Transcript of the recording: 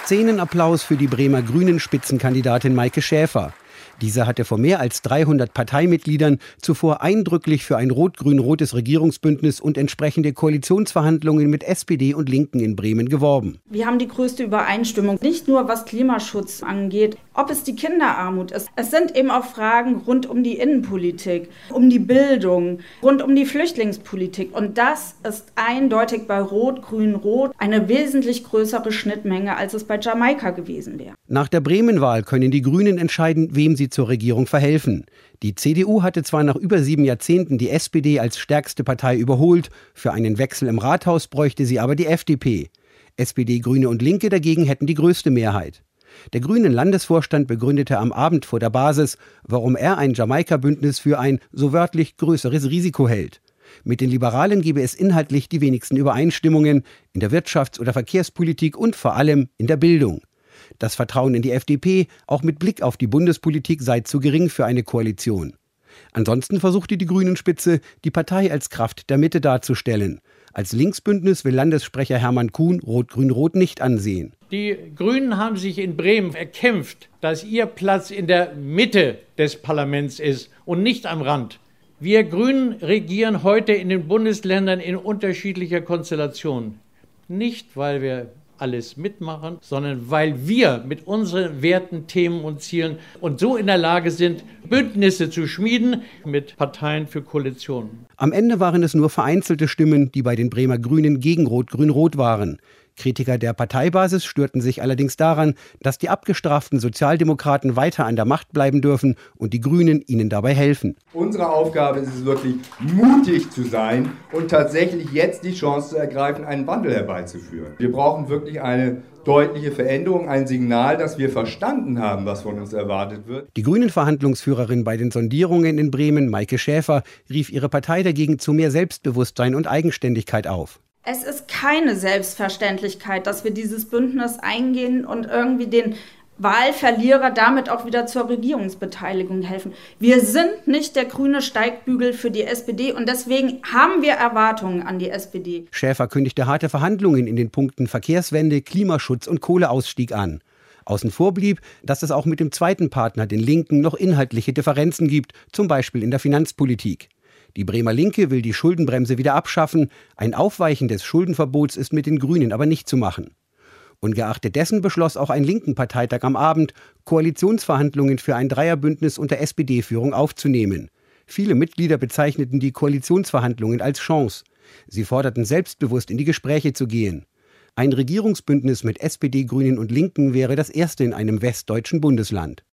Szenenapplaus für die Bremer Grünen-Spitzenkandidatin Maike Schäfer. Diese hatte vor mehr als 300 Parteimitgliedern zuvor eindrücklich für ein rot-grün-rotes Regierungsbündnis und entsprechende Koalitionsverhandlungen mit SPD und Linken in Bremen geworben. Wir haben die größte Übereinstimmung, nicht nur was Klimaschutz angeht, ob es die Kinderarmut ist. Es sind eben auch Fragen rund um die Innenpolitik, um die Bildung, rund um die Flüchtlingspolitik. Und das ist eindeutig bei Rot-Grün-Rot eine wesentlich größere Schnittmenge, als es bei Jamaika gewesen wäre. Nach der Bremen-Wahl können die Grünen entscheiden, wem sie zur Regierung verhelfen. Die CDU hatte zwar nach über 7 Jahrzehnten die SPD als stärkste Partei überholt, für einen Wechsel im Rathaus bräuchte sie aber die FDP. SPD, Grüne und Linke dagegen hätten die größte Mehrheit. Der grünen Landesvorstand begründete am Abend vor der Basis, warum er ein Jamaika-Bündnis für ein, so wörtlich, größeres Risiko hält. Mit den Liberalen gebe es inhaltlich die wenigsten Übereinstimmungen in der Wirtschafts- oder Verkehrspolitik und vor allem in der Bildung. Das Vertrauen in die FDP, auch mit Blick auf die Bundespolitik, sei zu gering für eine Koalition. Ansonsten versuchte die Grünen-Spitze, die Partei als Kraft der Mitte darzustellen. Als Linksbündnis will Landessprecher Hermann Kuhn Rot-Grün-Rot nicht ansehen. Die Grünen haben sich in Bremen erkämpft, dass ihr Platz in der Mitte des Parlaments ist und nicht am Rand. Wir Grünen regieren heute in den Bundesländern in unterschiedlicher Konstellation. Nicht, weil wir alles mitmachen, sondern weil wir mit unseren Werten, Themen und Zielen und so in der Lage sind, Bündnisse zu schmieden mit Parteien für Koalitionen. Am Ende waren es nur vereinzelte Stimmen, die bei den Bremer Grünen gegen Rot-Grün-Rot waren. Kritiker der Parteibasis störten sich allerdings daran, dass die abgestraften Sozialdemokraten weiter an der Macht bleiben dürfen und die Grünen ihnen dabei helfen. Unsere Aufgabe ist es wirklich, mutig zu sein und tatsächlich jetzt die Chance zu ergreifen, einen Wandel herbeizuführen. Wir brauchen wirklich eine deutliche Veränderung, ein Signal, dass wir verstanden haben, was von uns erwartet wird. Die Grünen-Verhandlungsführerin bei den Sondierungen in Bremen, Maike Schäfer, rief ihre Partei dagegen zu mehr Selbstbewusstsein und Eigenständigkeit auf. Es ist keine Selbstverständlichkeit, dass wir dieses Bündnis eingehen und irgendwie den Wahlverlierer damit auch wieder zur Regierungsbeteiligung helfen. Wir sind nicht der grüne Steigbügel für die SPD und deswegen haben wir Erwartungen an die SPD. Schäfer kündigte harte Verhandlungen in den Punkten Verkehrswende, Klimaschutz und Kohleausstieg an. Außen vor blieb, dass es auch mit dem zweiten Partner, den Linken, noch inhaltliche Differenzen gibt, zum Beispiel in der Finanzpolitik. Die Bremer Linke will die Schuldenbremse wieder abschaffen. Ein Aufweichen des Schuldenverbots ist mit den Grünen aber nicht zu machen. Ungeachtet dessen beschloss auch ein linken Parteitag am Abend, Koalitionsverhandlungen für ein Dreierbündnis unter SPD-Führung aufzunehmen. Viele Mitglieder bezeichneten die Koalitionsverhandlungen als Chance. Sie forderten selbstbewusst in die Gespräche zu gehen. Ein Regierungsbündnis mit SPD, Grünen und Linken wäre das erste in einem westdeutschen Bundesland.